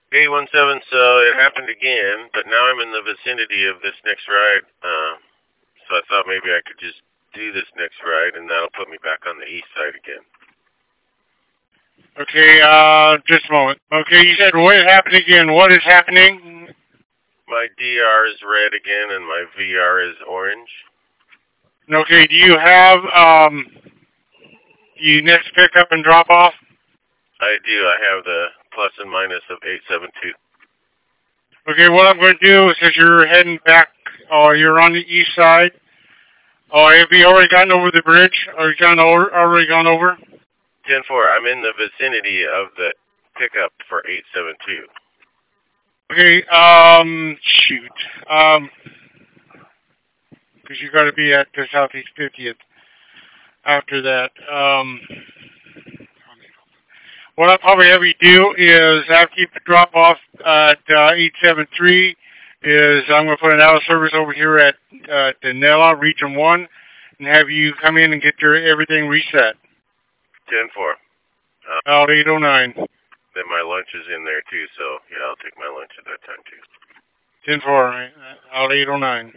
817, so it happened again, but now I'm in the vicinity of this next ride. So I thought maybe I could just do this next ride, and that'll put me back on the east side again. Okay, just a moment. Okay, you said what happened again? What is happening? My DR is red again, and my VR is orange. Okay, do you have, you next pick up and drop off? I do. I have the plus and minus of 872. Okay, what I'm going to do is as you're heading back, you're on the east side. Oh, have you already gotten over the bridge? Or you already gone over? 10-4, I'm in the vicinity of the pickup for 872. Okay, shoot. Because you got to be at the Southeast 50th after that. What I'll probably have you do is after you drop off at 873 is I'm going to put an out of service over here at Danella, Region 1, and have you come in and get your everything reset. 10-4. Out 809. Then my lunch is in there too, so yeah, I'll take my lunch at that time too. 10-4, out 809.